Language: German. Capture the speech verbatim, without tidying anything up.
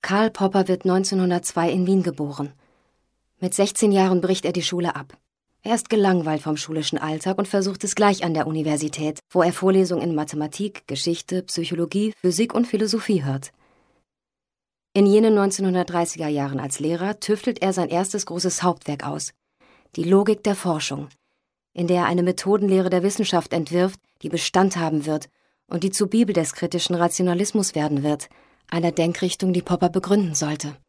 Karl Popper wird neunzehnhundertzwei in Wien geboren. Mit sechzehn Jahren bricht er die Schule ab. Er ist gelangweilt vom schulischen Alltag und versucht es gleich an der Universität, wo er Vorlesungen in Mathematik, Geschichte, Psychologie, Physik und Philosophie hört. In jenen neunzehnhundertdreißiger Jahren als Lehrer tüftelt er sein erstes großes Hauptwerk aus, die Logik der Forschung, in der er eine Methodenlehre der Wissenschaft entwirft, die Bestand haben wird und die zur Bibel des kritischen Rationalismus werden wird, einer Denkrichtung, die Popper begründen sollte.